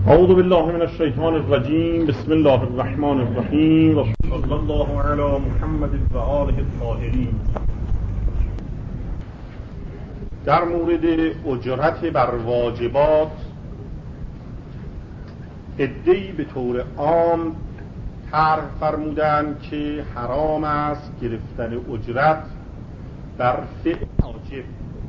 اعوذ بالله من الشیطان الرجیم. بسم الله الرحمن الرحیم و صلی الله علی محمد و آله الطاهرین. در مورد اجرت بر واجبات عده‌ای به طور عام طرح فرمودند که حرام است گرفتن اجرت بر فعل واجب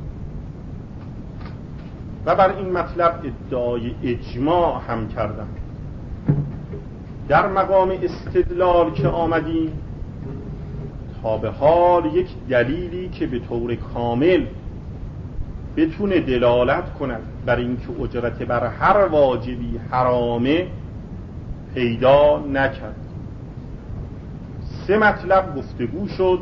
و بر این مطلب ادعای اجماع هم کردند. در مقام استدلال که آمدیم تا به حال یک دلیلی که به طور کامل بتونه دلالت کند بر اینکه اجرت بر هر واجبی حرامه پیدا نکرد. سه مطلب گفتگو شد.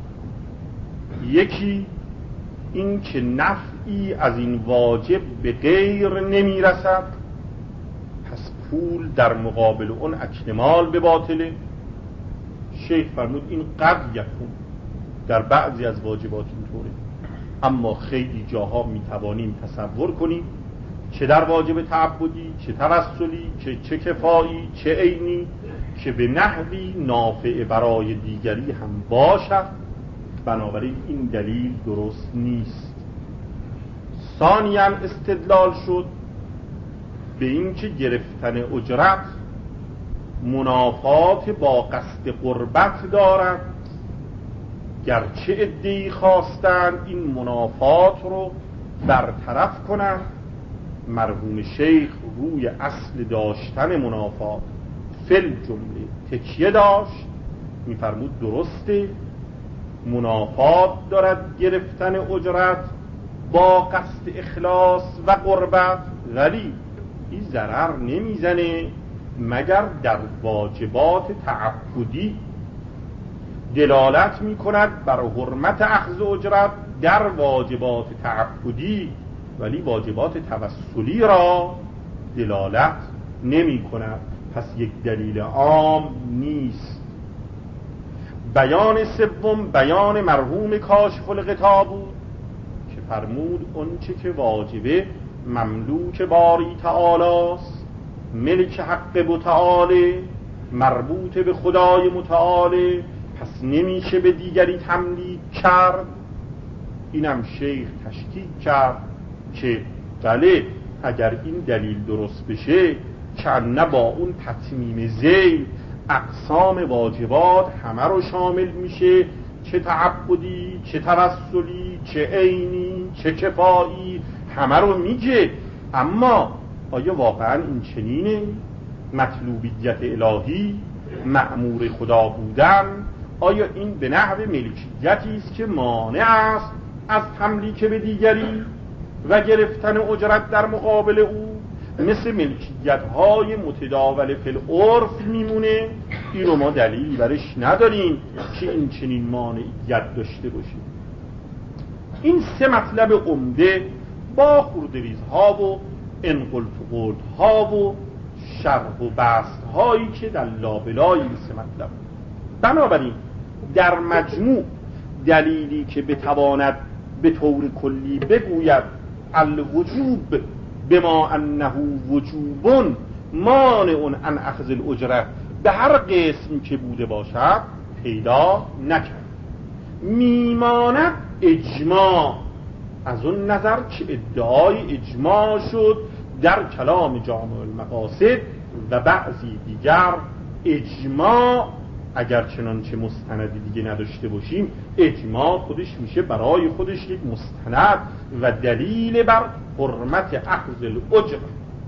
یکی این که نفعی از این واجب به غیر نمی رسد، پس پول در مقابل اون اکمال به باطله. شیخ فرمود این قد یکون، در بعضی از واجبات اینطوره، اما خیلی جاها می توانیم تصور کنیم چه در واجب تعبدی، چه توسلی، چه کفایی، چه عینی که به نحوی نافع برای دیگری هم باشد. بنابراین این دلیل درست نیست. ثانیاً استدلال شد به این که گرفتن اجرت منافات با قصد قربت دارد، گرچه عده‌ای خواستند این منافات رو برطرف کنند. مرحوم شیخ روی اصل داشتن منافات فل جمله تکیه داشت، می‌فرمود درسته منافات دارد گرفتن اجرت با قصد اخلاص و قربت، ولی این ضرر نمیزنه مگر در واجبات تعبدی دلالت میکند بر حرمت اخذ اجرت در واجبات تعبدی، ولی واجبات توسلی را دلالت نمی کند. پس یک دلیل عام نیست. بیان سوم بیان مرحوم کاشف الغطا بود که فرمود اون چه که واجبه مملوک باری تعالی است، ملک حق متعالی، مربوط به خدای متعالی، پس نمیشه به دیگری تملیک کرد. اینم شیخ تشکیک کرد که بله اگر این دلیل درست بشه که نه با اون تتمیم ذیل اقسام واجبات همه رو شامل میشه، چه تعبدی، چه توسلی، چه عینی، چه کفایی، همه رو میگه. اما آیا واقعا این چنینه؟ مطلوبیت الهی، مأمور خدا بودن، آیا این به نحو ملکیتی است که مانع است از تملیک به دیگری و گرفتن اجرت در مقابل او؟ مثل ملکیت‌های متداول فی العرف میمونه. این رو ما دلیلی برش نداریم که این چنین مانعیت داشته باشه. این سه مطلب عمده با خردریزها و انقل فقودها و شرح و بسطهایی که در لابلای این سه مطلب. بنابراین در مجموع دلیلی که بتواند به طور کلی بگوید الوجوب بما انه وجوب مانع عن اخذ الاجره به هر قسم که بوده باشد پیدا نکرد. میماند اجماع. از اون نظر که ادعای اجماع شد در کلام جامع المقاصد و بعضی دیگر اجماع اگر چنانچه مستندی دیگه نداشته باشیم، اجماع خودش میشه برای خودش یک مستند و دلیل بر حرمت اخذ الاجر.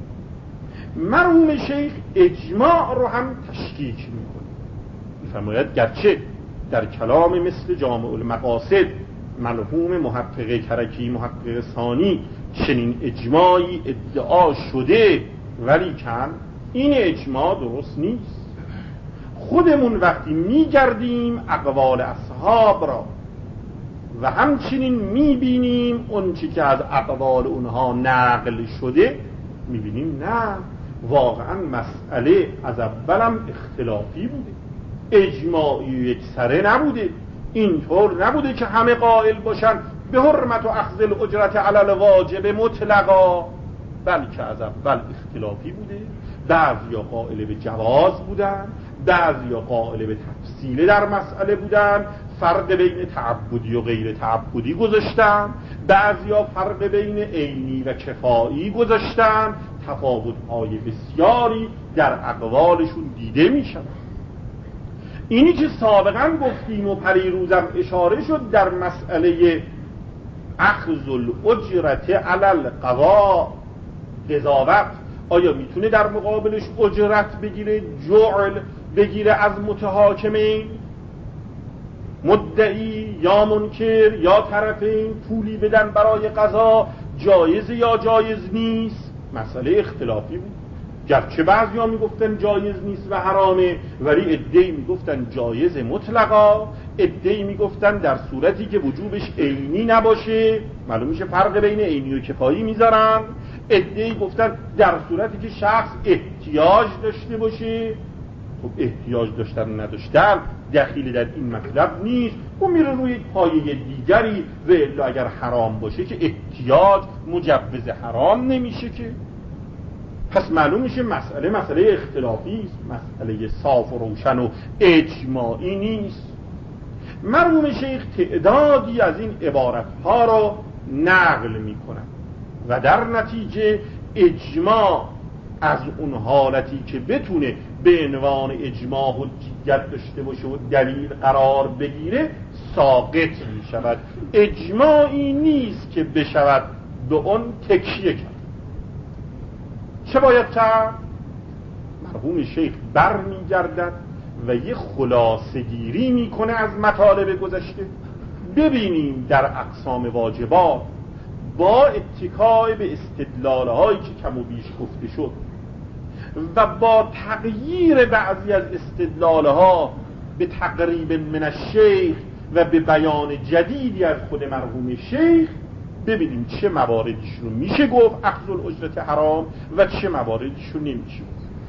مرحوم شیخ اجماع رو هم تشکیک میکنه، میفرماید گرچه در کلام مثل جامع المقاصد مرحوم محقق کرکی محقق ثانی چنین اجماعی ادعا شده، ولی کن این اجماع درست نیست. خودمون وقتی میگردیم اقوال اصحاب را و همچنین میبینیم اون چی که از اقوال اونها نقل شده، میبینیم نه واقعا مسئله از اولم اختلافی بوده، اجماعی یک سره نبوده. اینطور نبوده که همه قائل باشن به حرمت و اخذ الاجرت علی الواجب مطلقا. بلکه از اول اختلافی بوده، بعضیا قائل به جواز بودن، بعضیا قائل به تفصیل در مسئله بودن، فرق بین تعبدی و غیر تعبدی گذاشتن، بعضیا فرق بین عینی و کفایی گذاشتن، تفاوت‌های بسیاری در اقوالشون دیده میشن. اینی که سابقا گفتیم و پریروزم اشاره شد در مسئله اخذ الاجرت علی القضاء، قضاوت آیا میتونه در مقابلش اجرت بگیره، جعل بگیره از متحاکمین، مدعی یا منکر یا طرفین پولی بدن برای قضا، جایز یا جایز نیست؟ مسئله اختلافی بود. گرچه بعضیا میگفتن جایز نیست و حرامه، ولی عده‌ای میگفتن جایز مطلقا، عده‌ای میگفتن در صورتی که وجوبش عینی نباشه، معلوم میشه فرق بین عینی و کفایی میذارن، عده‌ای گفتن در صورتی که شخص احتیاج داشته باشه. خب احتیاج داشتن و نداشتن دخیلی در این مطلب نیست، اون میره روی پایه دیگری، و الا اگر حرام باشه که احتیاج مجوز حرام نمیشه که. پس معلوم میشه مسئله اختلافی است، مسئله صاف و روشن و اجماعی نیست. مرحوم شیخ تعدادی از این عبارتها رو نقل میکنن و در نتیجه اجماع از اون حالتی که بتونه به عنوان اجماع حجیت داشته باشه و دلیل قرار بگیره ساقط میشود. اجماعی نیست که بشود به اون تکیه کرد. چه باید کرد؟ مرحوم شیخ بر میگردد و یه خلاصه‌گیری میکنه از مطالب گذشته. ببینیم در اقسام واجبات با اتکای به استدلال‌هایی که کم و بیش گفته شد و با تغییر بعضی از استدلال‌ها به تقریب من الشیخ و به بیان جدیدی از خود مرحوم شیخ، ببینیم چه مواردیش رو میشه گفت اخذ الاجرت حرام و چه مواردیش رو نمیشه.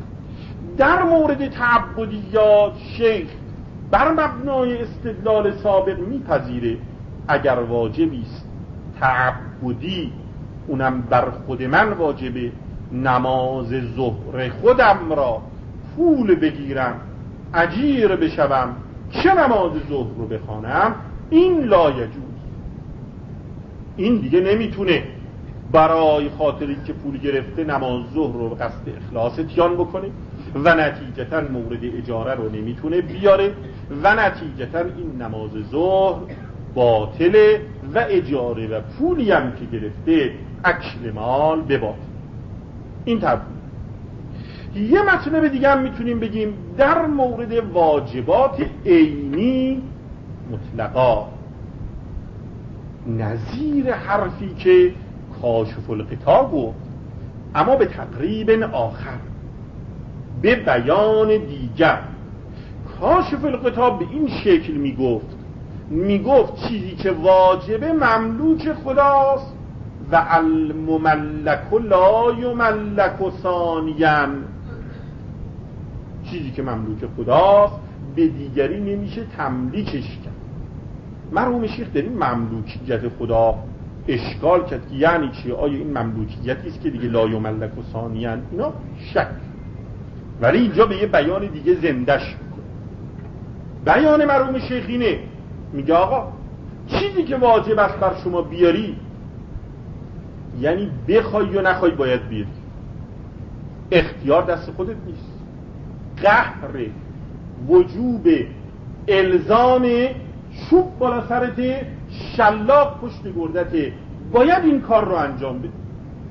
در مورد تعبدیات شیخ بر مبنای استدلال سابق میپذیره اگر واجبی است تعبدی، اونم بر خود من واجبه، نماز ظهر خودم را پول بگیرم اجیر بشوم چه نماز ظهر رو بخوانم، این لا یجوز. این دیگه نمیتونه برای خاطری که پول گرفته نماز ظهر رو به قصد اخلاص اتیان بکنه و نتیجتا مورد اجاره رو نمیتونه بیاره و نتیجتا این نماز ظهر باطله و اجاره و پولی هم که گرفته اکل مال بباطل. این طرف. یه مطلب دیگه هم میتونیم بگیم در مورد واجبات عینی مطلقا، نظیر حرفی که کاشف الغطا گفت اما به تقریب آخر، به بیان دیگر. کاشف الغطا به این شکل میگفت چیزی که واجبه مملوک خداست و المملک لا یملک ثانیا، چیزی که مملوک خداست به دیگری نمیشه تملیکش کرد. مرحوم شیخ در این مملوکیت خدا اشکال کرد که یعنی چی؟ آیا این مملوکیتی است که دیگه لا یملک ثانیا؟ اینا شک. ولی اینجا به یه بیان دیگه زندش میکنه. بیان مرحوم شیخ اینه، میگه آقا چیزی که واجب است بر شما بیاری، یعنی بخوای یا نخوای باید بیاری، اختیار دست خودت نیست. قهر وجوب الزام چوب بالا سرت، شلاق پشت گردت، باید این کار رو انجام بدی.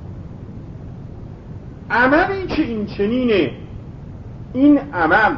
عملی که این چنینه، این عمل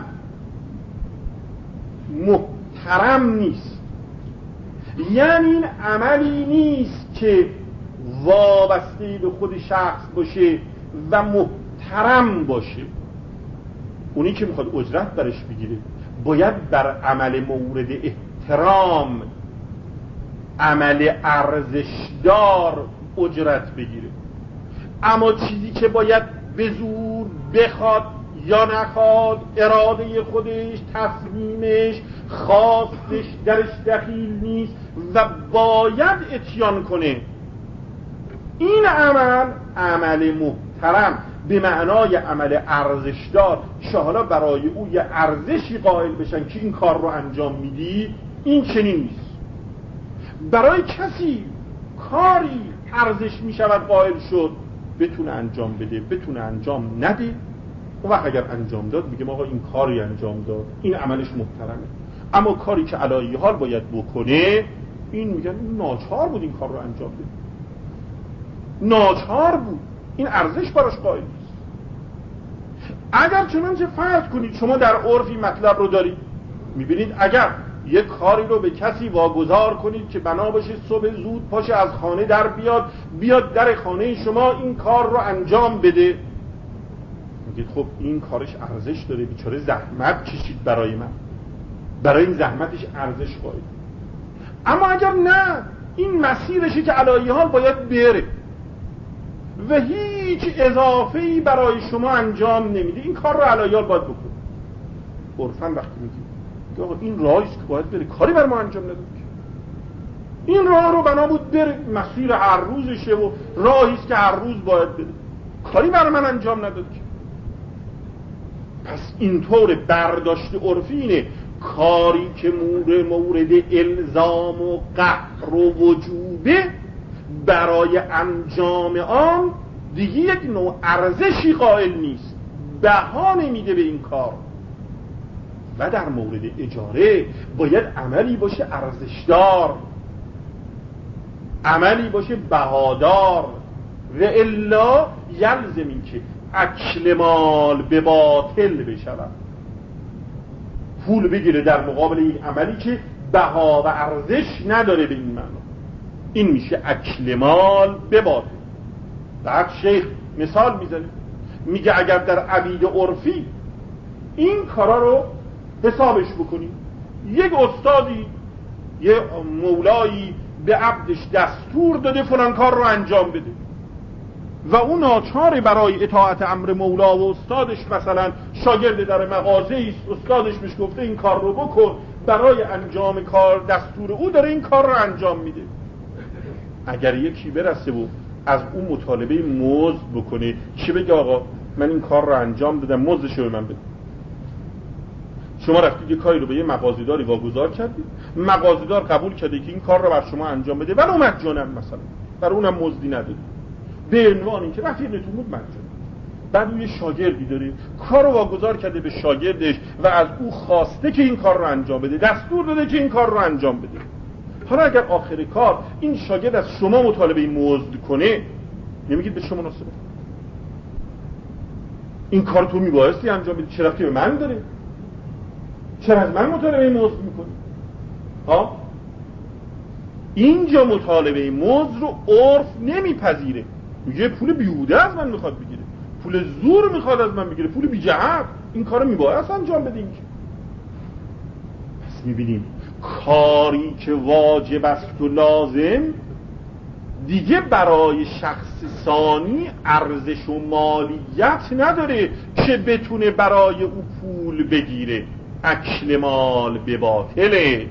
محترم نیست. یعنی این عملی نیست که وابسته به خود شخص باشه و محترم باشه. اونی که میخواد اجرت برش بگیره باید بر عمل مورد احترام، عمل ارزشدار اجرت بگیره. اما چیزی که باید به زور بخواد یا نخواد، اراده خودش، تصمیمش، خواستش درش دخیل نیست و باید اتیان کنه، این عمل محترم به معنای عمل ارزشدار که حالا برای او یه ارزشی قائل بشن که این کار رو انجام میدی، این چنین نیست. برای کسی کاری ارزش میشود قائل شد، بتونه انجام بده بتونه انجام نده، اون وقت اگر انجام داد میگم آقا این کاری انجام داد، این عملش محترمه. اما کاری که علایه حال باید بکنه، این میگن این ناچار بود این کار رو انجام بده، ناچار بود، این ارزش براش قائل نیست. اگر چنانچه فرض کنید شما در عرفی مطلب رو دارید، میبینید اگر یک کاری رو به کسی واگذار کنید که بنا باشه صبح زود پاشه از خانه در بیاد در خانه شما این کار رو انجام بده، میگید خب این کارش ارزش داره، بیچاره زحمت کشید برای من، برای این زحمتش ارزش قائل. اما اگر نه، این مسیرشه که علایه حال باید بره و هیچ اضافه‌ای برای شما انجام نمیده، این کار رو علایه حال باید بکنه. عرفاً وقتی میگید آقا این راهیست که باید بره، کاری بر ما انجام نداد که این راه رو بنا بود بره، مسیر هر روزشه و راهیست که هر روز باید بره، کاری بر من انجام نداد که. پس اینطور برداشت عرفی اینه کاری که مورد الزام و قهر و وجوبه، برای انجام آن دیگه یک نوع ارزشی قائل نیست، بها نمیده به این کار. و در مورد اجاره باید عملی باشه ارزشدار، عملی باشه بهادار، و الا یلزم این که اکل مال به باطل بشود، پول بگیره در مقابل یک عملی که بها و ارزش نداره به این معنا، این میشه اکل مال به باطل. بعد شیخ مثال میزنه، میگه اگر در عبید عرفی این کارا رو حسابش بکنیم، یک استادی یه مولایی به عبدش دستور داده فلان کار رو انجام بده و اون ناچاره برای اطاعت امر مولا و استادش، مثلا شاگرد در مغازه است، استادش بهش گفته این کار رو بکن، برای انجام کار دستور او داره این کار رو انجام میده. اگر یکی برسه و از اون مطالبه مزد بکنه، چه بگه آقا من این کار رو انجام دادم، مزدشو به من بده. شما رفتید یه کاری رو به یه مغازه‌داری واگذار کردید، مغازه‌دار قبول کرده که این کار رو بر شما انجام بده ولی مجانا، مثلا برای اونم مزدی نداده، به عنوان اینکه رفیقتون بود مجانا. بعد اون یه شاگردی داره، کار رو واگذار کرده به شاگردش و از او خواسته که این کار رو انجام بده، دستور داده که این کار رو انجام بده. حالا اگر آخر کار این شاگرد از شما مطالبه مزد کنه، نمیگید به شما مناسبه؟ این کار تو میبایستی انجام بدی، چه ربطی به من داره؟ چرا از من مطالبه مزد میکنی؟ ها؟ اینجا مطالبه مزد رو عرف نمیپذیره، میگه پول بیهوده از من میخواد بگیره، پول زور میخواد از من بگیره، پول بی جهت، این کارو میبایست انجام بدیم. پس میبینیم کاری که واجب است و لازم دیگه برای شخص ثانی ارزش و مالیت نداره که بتونه برای او پول بگیره، اکل مال به باطله.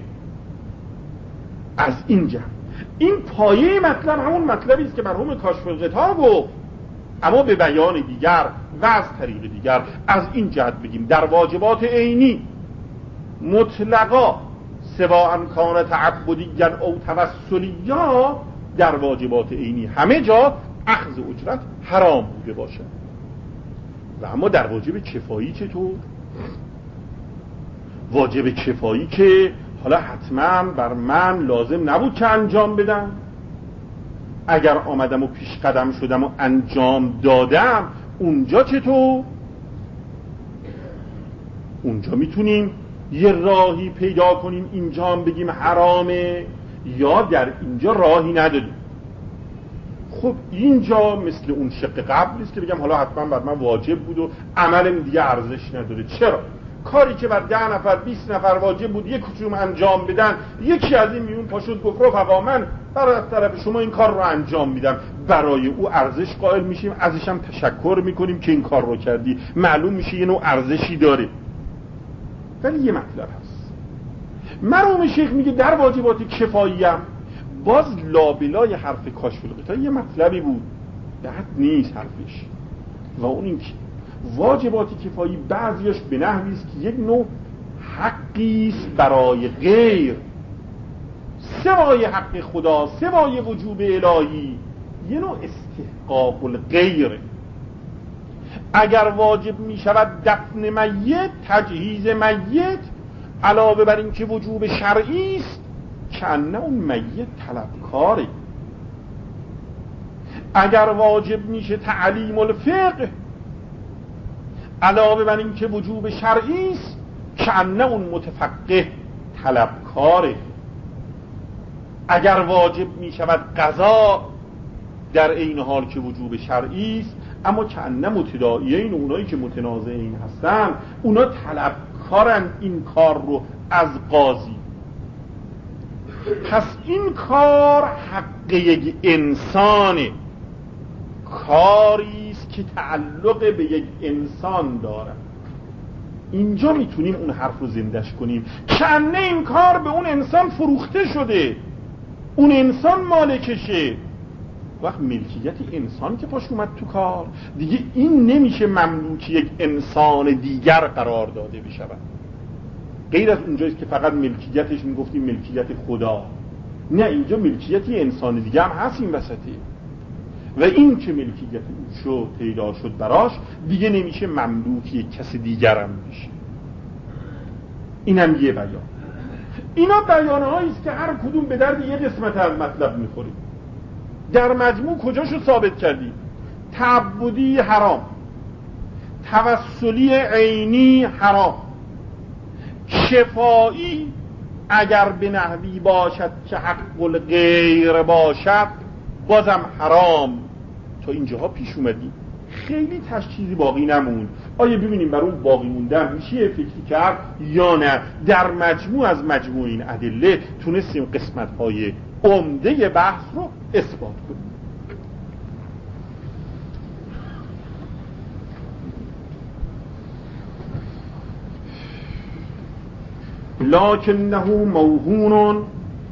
از اینجا این پایه مطلب همون مطلبی است که مرحوم کاشف الغطا گفت، اما به بیان دیگر و از طریق دیگر. از این جهت بگیم در واجبات عینی مطلقا سواء کان تعبدیا او توسلیا، در واجبات عینی همه جا اخذ اجرت حرام بوده باشه. و اما در واجب کفایی چطور؟ واجب کفایی که حالا حتما بر من لازم نبود که انجام بدم، اگر آمدم و پیش قدم شدم و انجام دادم، اونجا چطور؟ اونجا میتونیم یه راهی پیدا کنیم اینجا هم بگیم حرامه، یا در اینجا راهی نداریم. خب اینجا مثل اون شق قبل است که بگم حالا حتما بر من واجب بود و عملم دیگه ارزش نداره. چرا؟ کاری که بر 10 نفر 20 نفر واجب بود یک کدوم انجام بدن، یکی از این میون پاشد گفت رفقا من برای از طرف شما این کار رو انجام میدم، برای او ارزش قائل میشیم، ازش هم تشکر میکنیم که این کار رو کردی، معلوم میشه یه نوع ارزشی داره. ولی یه مطلب هست، مرحوم شیخ میگه در واجبات کفایی هم باز لابلای حرف کاشف الغطا یه مطلبی بود، بد نیست حرفش، و اون این که واجبات کفایی بعضیاش به نحوی است که یک نوع حقی است برای غیر سوای حق خدا، سوای وجوب الهی، یه نوع استحقاق الغیر. اگر واجب می شود دفن میت، تجهیز میت، علاوه بر این که وجوب شرعی است، کنه اون میت طلبکاره. اگر واجب میشه تعلیم الفقه، علاوه بر این که وجوب شرعی است، کنه اون متفقه طلبکاره. اگر واجب می شود قضا، در این حال که وجوب شرعی است، اما کنه متداعیین، اونایی که متنازعین هستن، اونا طلبکارن این کار رو از قاضی. پس این کار حق یک انسانه، کاری است که تعلق به یک انسان داره. اینجا میتونیم اون حرف رو زندش کنیم، کنه این کار به اون انسان فروخته شده، اون انسان مالکشه. وقت ملکیت انسان که پاش اومد تو کار، دیگه این نمیشه مملوک یک انسان دیگر قرار داده بشود. غیر از اونجاییست که فقط ملکیتش میگفتیم ملکیت خدا، نه، اینجا ملکیت انسان دیگه هم هست این وسطی، و این که ملکیت او شد پیدا شد براش، دیگه نمیشه مملوک یک کس دیگر هم بشه. اینم یه بیان. اینا بیانهایی است که هر کدوم به درد یه قسمت از مطلب میخوره. در مجموع کجاشو ثابت کردیم؟ تعبدی حرام، توسلی عینی حرام، شفایی اگر به نحوی باشد که حق الغیر باشد بازم حرام. تا اینجاها پیش اومدیم، خیلی چیزی باقی نموند. آیا ببینیم بر اون باقی موندن میشه فکری کرد یا نه؟ در مجموع از مجموع این ادله تونستیم قسمت‌های عمده بحث رو اثبات کنیم. لکنه موهون،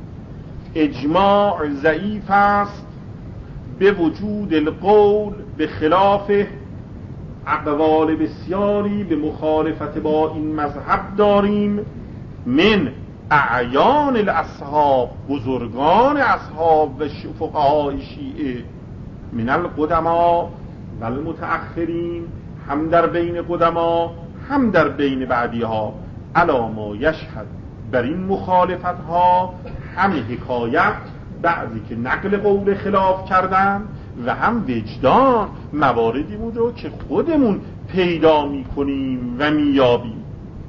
اجماع ضعیف است به وجود القول، به خلاف اقوال بسیاری به مخالفت با این مذهب داریم. من اعیان الاصحاب، بزرگان اصحاب و فقهای شیعه، من القدما و المتأخرین، هم در بین قدما هم در بین بعدی ها، علا ما یشهد، بر این مخالفت ها هم حکایت، بعضی که نقل قول خلاف کردن، و هم وجدان، مواردی بود رو که خودمون پیدا می کنیم و می یابیم.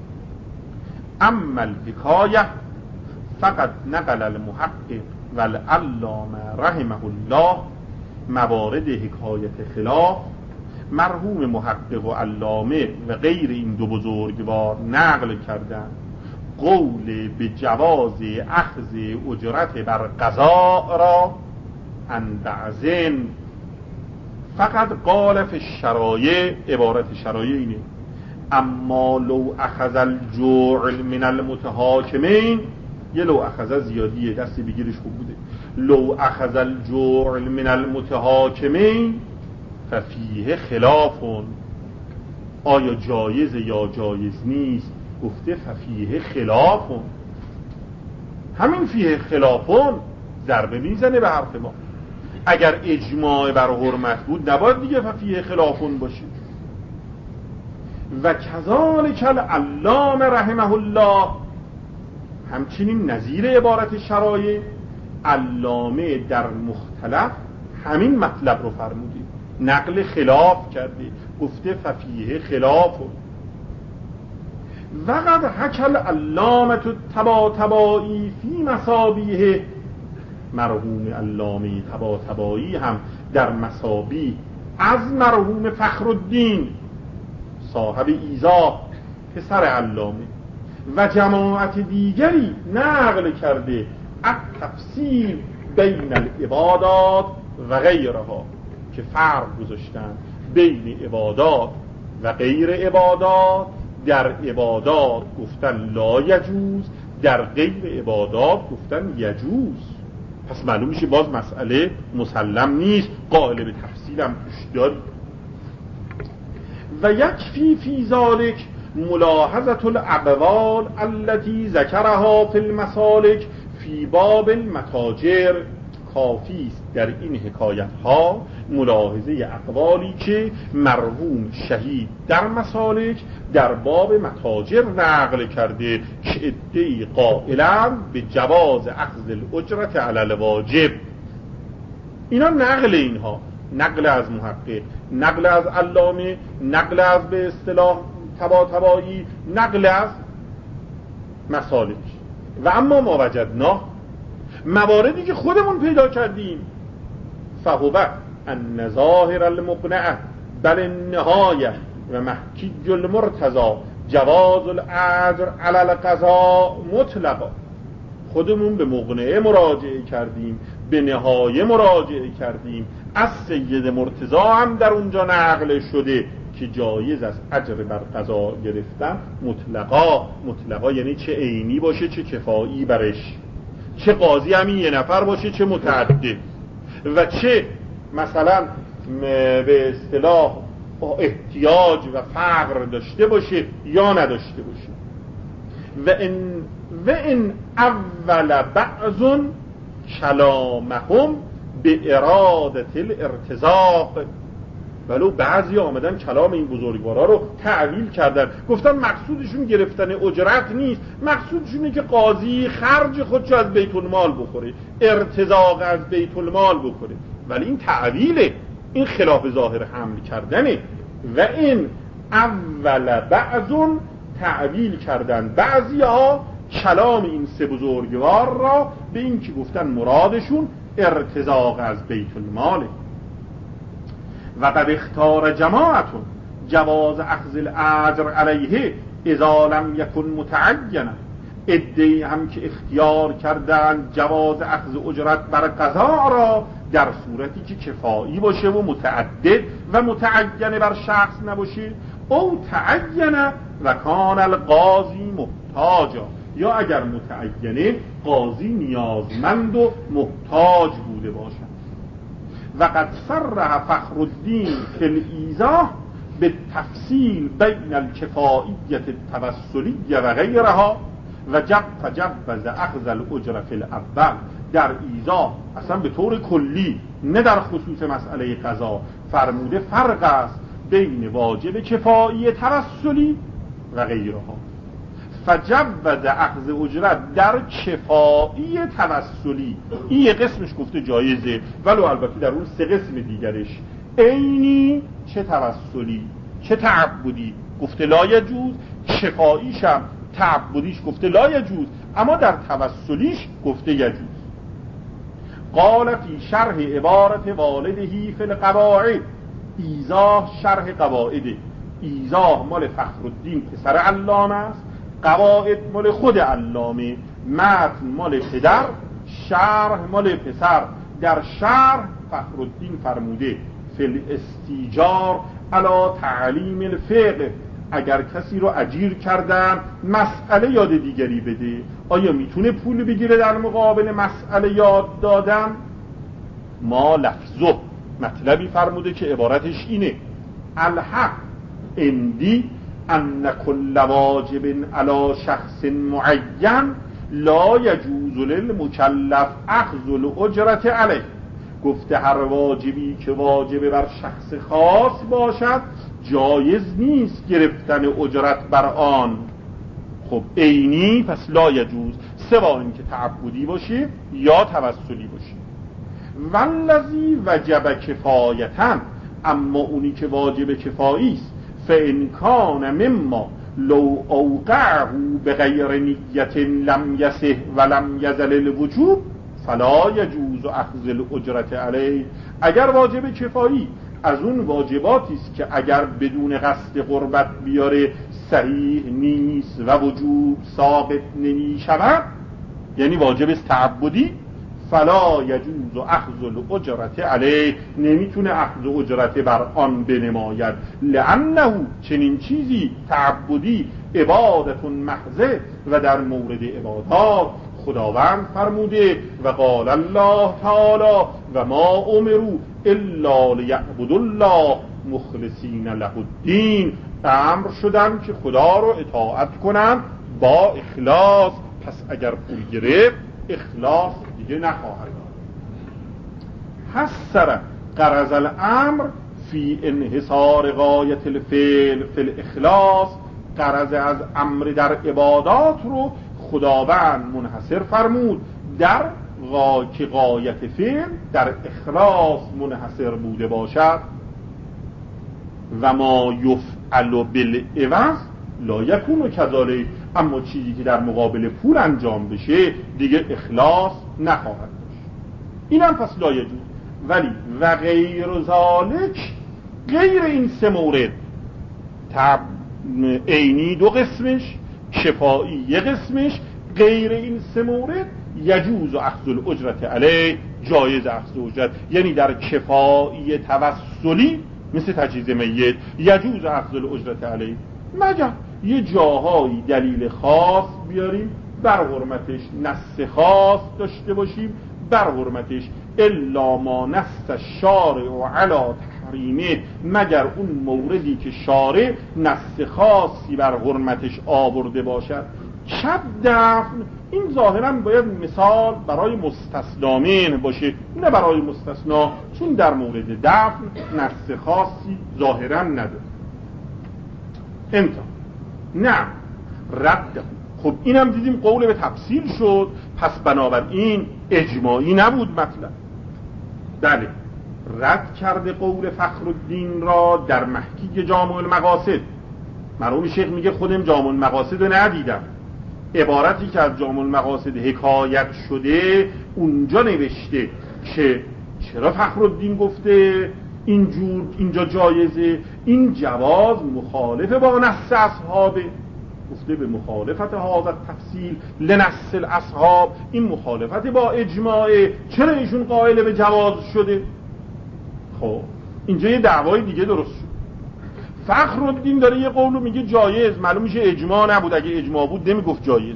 اما الحکایه فقط نقل المحقق و العلامه رحمه الله، موارد حکایت خلاف مرحوم محقق و علامه و غیر این دو بزرگوار نقل کردن قول به جواز اخذ اجرت بر قضاء را عن بعضن. فقط قال فی الشرایع، عبارت شرایع اینه، اما لو اخذ الجوع من المتحاکمین، یه لو اخذ زیادیه، دستی بگیرش خوب بوده، لو اخذ الجوع من المتحاکمین ففیه خلافون، آیا جایز یا جایز نیست؟ گفته ففیه خلافون، همین فیه خلافون ضربه میزنه به حرف ما. اگر اجماع بر حرمت بود نباید دیگه ففیه خلافون باشه. و کذالک العلامه رحمه الله، همچنین نظیر عبارت شرایع، علامه در مختلف همین مطلب رو فرموده، نقل خلاف کرده، گفته ففیه خلافون. وقد حکی العلامه الطباطبایی فی مصابیح، مرحوم علامه طباطبایی هم در مصابیح از مرحوم فخرالدین صاحب ایضاح پسر علامه و جماعت دیگری نقل کرده التفصیل بین العبادات و غیرها، که فرق گذاشتن بین عبادات و غیر عبادات. در عبادات گفتن لا یجوز، در غیر عبادات گفتن یجوز. پس معلوم میشه باز مسئله مسلم نیست، قائل به تفصیل هم توش داری. و یکفی فی ذالک ملاحظة الاقوال التي ذکرها فی المسالک فی باب المتاجر. کافی است در این حکایت ها ملاحظه اقوالی که مرحوم شهید در مسالک در باب متاجر نقل کرده که عده‌ای قائلند به جواز اخذ الاجرت علی الواجب. اینا نقل، اینها نقل از محقق، نقل از علامه، نقل از به اصطلاح طباطبایی، نقل از مسالک. و اما ما وجدنا، مواردی که خودمون پیدا کردیم، فهو ان ظاهر المقنعه بل النهایه و محکی المرتضی جواز الاجر علی القضاء مطلقا. خودمون به مقنعه مراجعه کردیم، به نهایه مراجعه کردیم، از سید مرتضی هم در اونجا نقل شده که جایز است اجر بر قضا گرفتن مطلقا. مطلقا یعنی چه عینی باشه چه کفایی برش، چه قاضی همین یه نفر باشه چه متعدد، و چه مثلا به اصطلاح احتیاج و فقر داشته باشه یا نداشته باشه. و ان اول بعض کلامهم به اراده الارتزاق. ولو بعضی آمدن کلام این بزرگوارا رو تعویل کردن، گفتن مقصودشون گرفتن اجرت نیست، مقصودشونه که قاضی خرج خودشو از بیت المال بخوره، ارتزاق از بیت المال بخوره. ولی این تعویله، این خلاف ظاهر حمل کردنه. و این اول بعضون تعویل کردن بعضی ها کلام این سه بزرگوار را به این که گفتن مرادشون ارتزاق از بیت الماله. و قد اختار جماعتون جواز اخذ الاجر علیه اذا لم یکن متعینا. عده‌ای هم که اختیار کردن جواز اخذ اجرت بر قضا را در صورتی که کفایی باشه و متعدد و متعین بر شخص نباشه، او تعین و کان القاضی محتاجا، یا اگر متعینه قاضی نیازمند و محتاج بوده باشد. و قد صرح فخر الدین فی الایضاح به تفصیل بین الکفائیت التوسلیه و غیرها و فجوز اخذ الاجر فی الاول. در ایضاح اصلا به طور کلی نه در خصوص مسئله قضا فرموده فرق است بین واجب کفایی توسلی و غیرها. فجوز اخذ اجرت در کفایی توسلی، این یه قسمش گفته جایزه، ولو البته در اون سه قسم دیگرش عینی چه توسلی چه تعبدی گفته لا یجوز، کفاییش هم تعبدیش گفته لا یجوز، اما در توسلیش گفته یجوز. قال فی شرح عبارت والده فی القواعد. ایضاح شرح قواعد، ایضاح مال فخرالدین پسر علامه است، قواعد مال خود علامه، متن مال پدر، شرح مال پسر. در شرح فخرالدین فرموده فی الاستیجار علی تعلیم الفقه. اگر کسی رو اجیر کردن مسئله یاد دیگری بده، آیا میتونه پول بگیره در مقابل مسئله یاد دادن؟ ما لفظه مطلبی فرموده که عبارتش اینه: الحق اندی ان کل واجب علی شخص معین لا یجوز للمکلف اخذ الاجرت علیه. گفته هر واجبی که واجب بر شخص خاص باشد جایز نیست گرفتن اجرت بر آن. خب عینی پس لا یجوز، سوا اینکه تعبدی باشه یا توسلی باشه. والذی وجب کفایتا، اما اونی که واجب کفایی است، فان کان مما لو اوقعه بغیر نیت لم یصح ولم یزل الوجوب فلا یجوز اخذ الاجرت علیه. اگر واجب کفایی از اون واجباتی است که اگر بدون قصد قربت بیاره صحیح نیست و وجوب ثابت نمی شود، یعنی واجب تعبدی، فلا یجوز اخذ الاجرت علیه، نمیتونه اخذ اجرت بر آن بنماید. لانه چنین چیزی تعبدی عبادت محضه، و در مورد عبادات خداوند فرموده و قال الله تعالی و ما امروا الا لیعبدوا الله مخلصین له الدین، امر شدن که خدا رو اطاعت کنن با اخلاص. پس اگر پول گرفت اخلاص دیگه نخواهد. حسر غرض الامر فی انحصار غایت الفعل فی الاخلاص، غرض از امر در عبادات رو خداوند منحصر فرمود در که غایت فعل در اخلاص منحصر بوده باشد. و ما یفعل بالعوض لا یکون کذالک، اما چیزی که در مقابل پول انجام بشه دیگه اخلاص نخواهد داشت. اینم پس لا یجوز. ولی و غیر ذالک، غیر این سه مورد، عینی دو قسمش، شفایی یک قسمش، غیر این سه مورد یجوز اخذ الاجرت علیه، جایز اخذ اجرت، یعنی در کفایی توسلی مثل تجهیز میت یجوز اخذ الاجرت علیه، مگر یه جاهایی دلیل خاص بیاریم بر حرمتش، نص خاص داشته باشیم بر حرمتش، الا ما نص الشارع علی تحریمه، مگر اون موردی که شارع نص خاصی بر حرمتش آورده باشد. شب دفن، این ظاهرا باید مثال برای مستثنامین باشه، نه برای مستثنا، چون در مورد دفن نص خاصی ظاهرا نداره. انتا نه رد. خب اینم دیدیم قول به تفصیل شد، پس بنابراین اجماعی نبود مطلب. بله، رد کرده قول فخرالدین را در محکی جامع المقاصد. مرحوم شیخ میگه خودم جامع المقاصد رو ندیدم، عبارتی که از جامع المقاصد حکایت شده اونجا نوشته که چرا فخرالدین گفته اینجا جایزه، این جواز مخالف با نص اصحابه، گفته به مخالفت هذا تفصیل لنص الاصحاب، این مخالفت با اجماعه، چرا ایشون قائل به جواز شده؟ خب اینجا یه دعوای دیگه درست شد. فخرالدین داره یه قولو میگه جایز، معلوم میشه اجماع نبود، اگه اجماع بود نمیگفت جایز.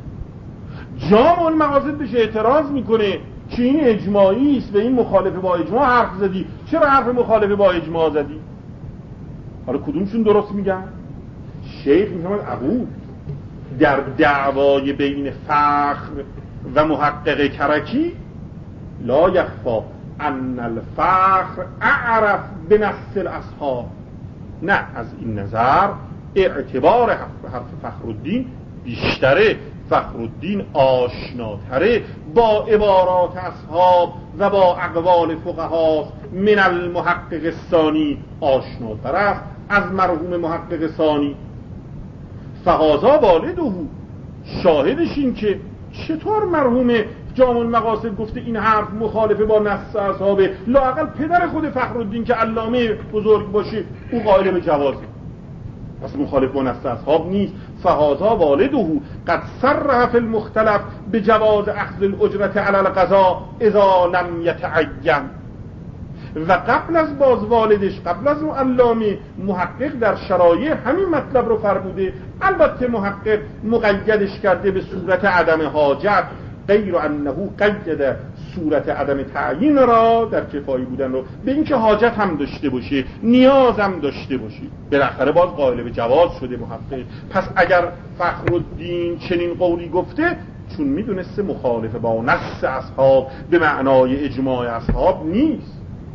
جامع المقاصد بهش اعتراض میکنه که این اجماعی است و این مخالف با اجماع حرف زدی، چرا حرف مخالف با اجماع زدی؟ حالا کدومشون درست میگن؟ شیخ میفهمد ابو در دعوای بین فخر و محقق کرکی لا یخفا ان الفخر اعرف بنص الاصحاب، نه از این نظر اعتبار حرف فخرالدین بیشتره، فخرالدین آشناتره با عبارات اصحاب و با اقوال فقها، من المحقق الثانی آشناتر است از مرحوم محقق ثانی. فهذا والده، شاهدش این که چطور مرحوم جامع المقاصد گفته این حرف مخالفه با نص اصحابه، لااقل پدر خود فخرالدین که علامه بزرگ باشه او قائل به جوازه، پس مخالف با نص اصحاب نیست. فهذا والده قد صرح فی المختلف بجواز اخذ الاجرت علی القضاء اذا لم یتعین، و قبل از باز والدش، قبل از علامه محقق در شرایع همین مطلب رو فرموده، البته محقق مقیدش کرده به صورت عدم حاجت، غیر انه قید صورت عدم تعیین را در کفایی بودن رو به اینکه حاجت هم داشته باشه، نیاز هم داشته باشه، بالاخره باز قائل به جواز شده محقق. پس اگر فخرالدین چنین قولی گفته چون میدونسته مخالف با نص اصحاب به معنای اجماع اصحاب نیست،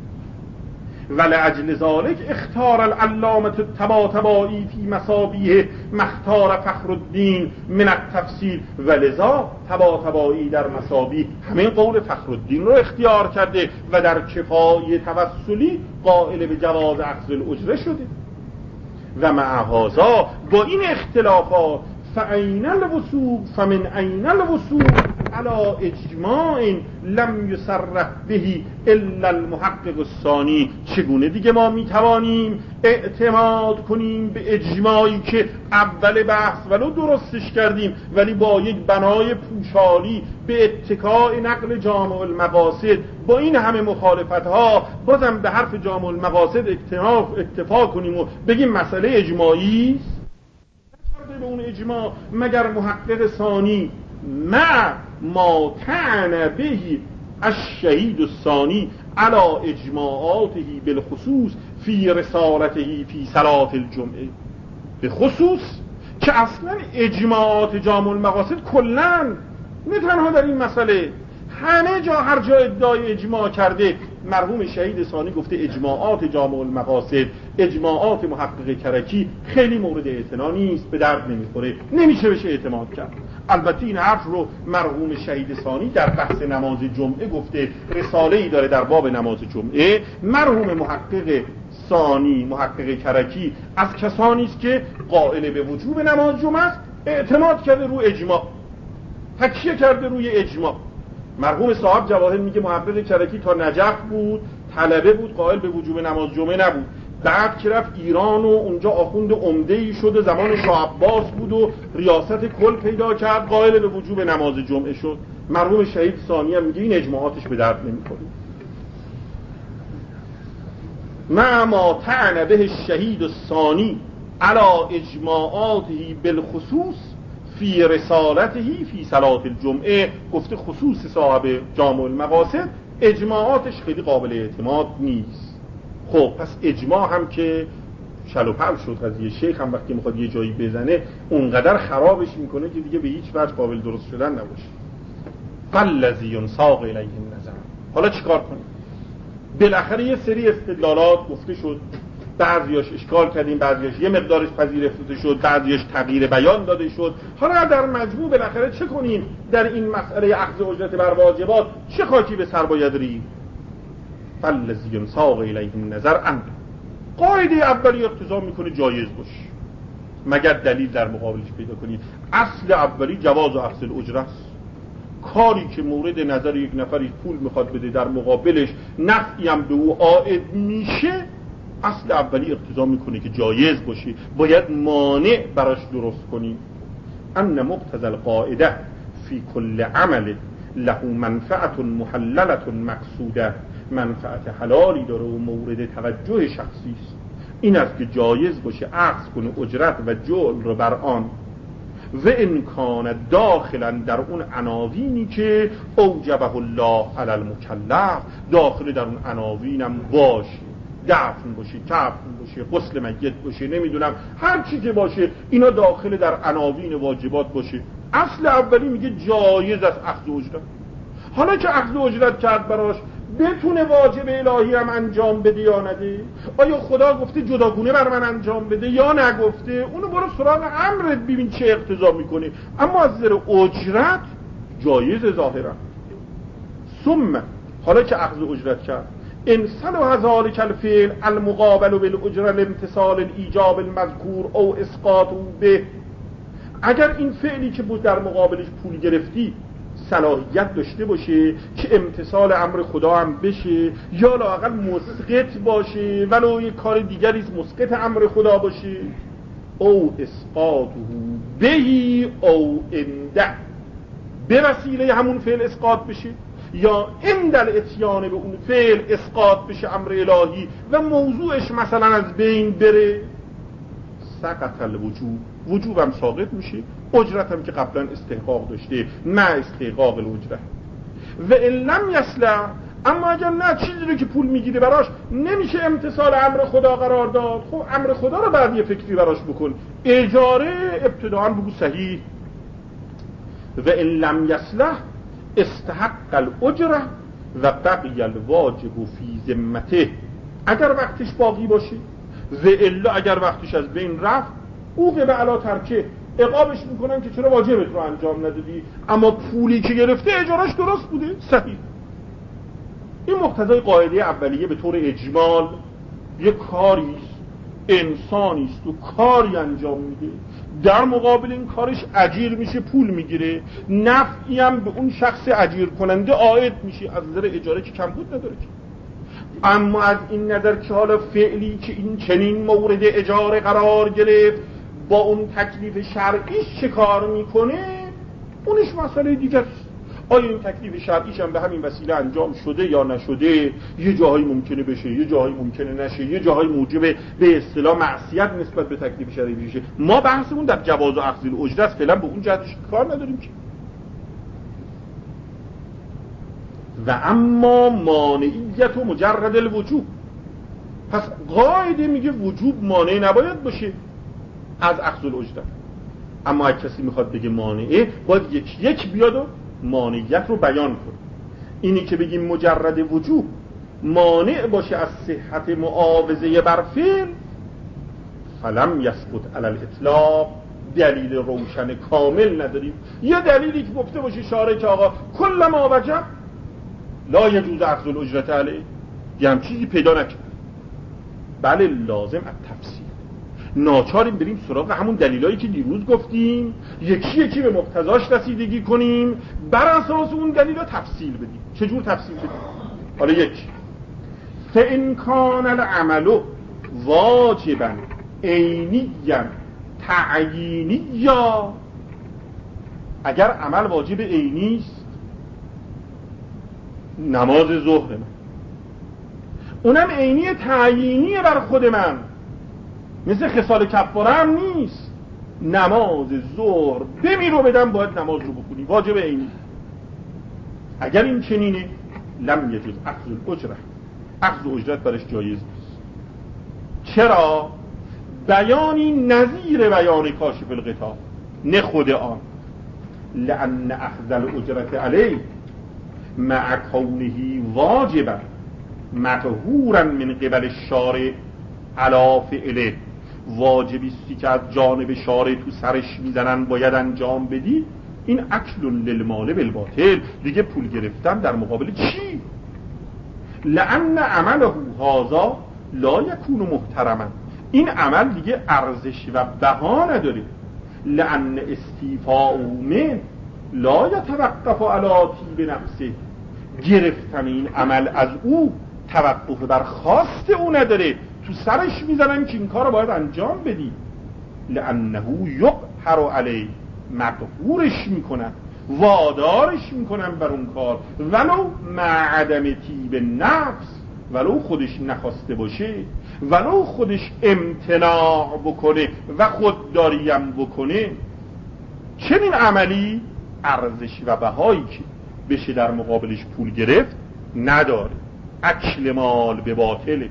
ولأجل ذلك اختار العلامة الطباطبایی فی مسابیه مختار فخرالدین من التفصیل، ولذا طباطبایی در مسابیه همین قول فخرالدین رو اختیار کرده و در کفای توسلی قائل به جواز اخذ الاجره شده. و مع هذا با این اختلافات فأین الوثوق فمن أین الوثوق على اجماع لم یصرح به الا المحقق الثانی، چگونه دیگه ما میتوانیم اعتماد کنیم به اجماعی که اول بحث ولو درستش کردیم ولی با یک بنای پوشالی به اتکاء نقل جامع المقاصد، با این همه مخالفت ها بازم به حرف جامع المقاصد اکتفا کنیم و بگیم مسئله اجماعی است؟ به اون اجماع مگر محقق ثانی مع ما طعن به الشهید الثانی على اجماعاته بالخصوص فی رسالته فی صلاة الجمعه. به خصوص که اصلا اجماعات جامع المقاصد کلن، نه تنها در این مسئله، همه جا هر جا ادعای اجماع کرده مرحوم شهید ثانی گفته اجماعات جامع المقاصد، اجماعات محقق کرکی خیلی مورد اعتنا نیست، به درد نمیخوره، نمیشه بهش اعتماد کرد. البته این حرف رو مرحوم شهید ثانی در بحث نماز جمعه گفته، رساله‌ای داره در باب نماز جمعه. مرحوم محقق ثانی، محقق کرکی، از کسانی است که قائل به وجوب نماز جمعه است، اعتماد کرده رو اجماع، تکیه کرده روی اجماع. مرحوم صاحب جواهر میگه محقق کرکی تا نجف بود، طلبه بود، قائل به وجوب نماز جمعه نبود. بعد که رفت ایران و اونجا آخوند عمده‌ای شد، زمان شاه عباس بود و ریاست کل پیدا کرد، قائل به وجوب نماز جمعه شد. مرحوم شهید ثانی هم میگه این اجماعاتش به درد نمیخوره. ما طعن به الشهید الثانی علی اجماعاته بالخصوص فی رسالته فی صلاة الجمعه، گفته خصوص صاحب جامع المقاصد اجماعاتش خیلی قابل اعتماد نیست. خب پس اجماع هم که شل و پل شد قضیه، شیخ هم وقتی میخواد یه جایی بزنه اونقدر خرابش میکنه که دیگه به هیچ وجه قابل درست شدن نباشه. فالذی ینساق الیه النظر. حالا چیکار کنیم؟ بالاخره یه سری استدلالات گفته شد، بعضیاش اشکال کردیم، بعضیاش یه مقدارش پذیرفته شد، بعضیاش تغییر بیان داده شد. حالا در مجموع بالاخره چه کنیم در این مسئله اخذ اجرت بر واجبات؟ چه خاکی به سر باید ریخت؟ فالذی ینساق الیه النظر ان، قاعده اولی اقتضا میکنه جایز باشه مگر دلیل در مقابلش پیدا کنید. اصل اولی جواز اخذ الاجره است. کاری که مورد نظر یک نفری پول میخواد بده، در مقابلش نفعی هم به او عائد میشه، اصل اولی اقتضا میکنه که جایز باشه، باید مانع براش درست کنیم. ان مقتضى القاعده فی کل عمل له منفعت محللت مقصوده، منفعت حلالی داره و مورد توجه شخصی است. این است که جایز باشه اخذ کنه اجرت و جعل رو بر آن، و امکان داخلا در اون عناوینی که اوجبه الله علی المکلف، داخل در اون عناوینم باشه، دفن باشه، کفن باشه، غسل میت باشه، نمیدونم هر چی که باشه، اینا داخل در عناوین واجبات باشه. اصل اولی میگه جایز است اخذ اجرت. حالا که اخذ اجرت کرد براش، بتونه واجب الهی هم انجام بده یا نده؟ آیا خدا گفته جداگونه بر من انجام بده یا نگفته؟ اونو برو سراغ امرت ببین چه اقتضا میکنه. اما از نظر اجرت جایز ظاهرا. ثم حالا که اخذ اجرت کرد، ان صلح ذلك الفعل المقابل بالاجره لامتثال الايجاب المذکور او اسقاطه به، اگر این فعلی که بود در مقابلش پول گرفتی صلاحیت داشته باشه که امتثال امر خدا هم بشه، یا لااقل مسقط باشه، ولو یک کار دیگری مسقط امر خدا باشه، او اسقاطه بهی او انده، به وسیله همون فعل اسقاط بشه، یا اندل اتیان به اون فعل اسقاط بشه امر الهی و موضوعش مثلا از بین بره، سقط الوجوب، وجوبم ساقط میشه، اجرتم که قبلا استحقاق داشته نه استحقاق الاجره. و ان لم یصلح، اما اگر نه چیزی رو که پول میگیره براش نمیشه امتثال امر خدا قرار داد، خب امر خدا رو بعد یه فکری براش بکن، اجاره ابتداء بگو صحیح. و ان لم یصلح استحق الاجره و بقی الواجب فی ذمته، اگر وقتش باقی باشه، و الا اگر وقتش از بین رفت، او به علا ترکه، عقابش میکنن که چرا واجبت رو انجام ندادی، اما پولی که گرفته اجارش درست بوده، صحیح. این مقتضای قاعده اولیه به طور اجمال. یک کاریست، انسانیست و کاری انجام میده، در مقابل این کارش اجیر میشه، پول میگیره، نفعی هم به اون شخص اجیر کننده عائد میشه، از نظر اجاره که کم بود نداره که. اما از این نظر که حالا فعلی که این چنین مورد اجاره قرار گرفت با اون تکلیف شرعیش چه کار میکنه، اونش مسئله دیگه است. آیا این تکلیف شرعیش هم به همین وسیله انجام شده یا نشده، یه جاهایی ممکنه بشه، یه جاهایی ممکنه نشه، یه جاهایی موجب به اصطلاح معصیت نسبت به تکلیف شرعی بشه. ما بحثمون در جواز و اخذ الاجره است، فعلا به اون جهتش کار نداریم که. و اما مانعیت و مجرد الوجوب. پس قاعده میگه وجوب مانع نباید باشه از اخذ الاجرت، اما اگه کسی میخواد بگه مانعه باید یک بیاد و مانعیت رو بیان کنه. اینی که بگیم مجرد وجوب مانع باشه از صحت معاوضه بر فعل، فلم یثبت علی الاطلاق، دلیل روشن کامل نداریم. یه دلیلی که گفته باشه شارع که آقا کل ما وجب لا یجوز اخذ الاجرت علیه، یه هم چیزی پیدا نکرد. بله لازم التفصیل، ناچاریم بریم سراغ همون دلیلایی که دیروز گفتیم، یکی یکی به مقتضاش رسیدگی کنیم، بر اساس اون دلیلا تفصیل بدیم. چجور تفصیل بدیم؟ حالا یک، فإن کان العمل واجبا عینیا تعیینیا، اگر عمل واجب عینی است، نماز ظهر من اونم عینی تعیینیه بر خود من، مثل خصال کفاره هم نیست. نماز ظهر بمیر و بدم باید نماز رو بخونی، واجب عینی. اگر این چنینه لم یجوز اخذ الاجره، اخذ اجرت برش جایز نیست. چرا؟ بیانی نظیر بیان کاشف الغطا، نه خود آن. لأن اخذ الاجرت علیه مع کونه واجبا مقهورا من قبل الشارع علی فعله، واجبیستی که از جانب شارع تو سرش میزنن باید انجام بدی، این اکل للمال بالباطل، دیگه پول گرفتن در مقابل چی؟ لأن عمله هذا لا یکون محترما، این عمل دیگه ارزش و بها نداره. لأن استیفاء من لا یتوقف علی طیب نفسه، گرفتن این عمل از او توقف بر خواست او نداره، تو سرش میزنن که این کار رو باید انجام بدی. لأنه یقهر علیه، مقهورش میکنن، وادارش میکنن بر اون کار، ولو مع عدم طیب نفس، ولو خودش نخواسته باشه، ولو خودش امتناع بکنه و خودداریم بکنه. چنین عملی ارزش و بهایی که بشه در مقابلش پول گرفت نداره، اکل مال به باطله.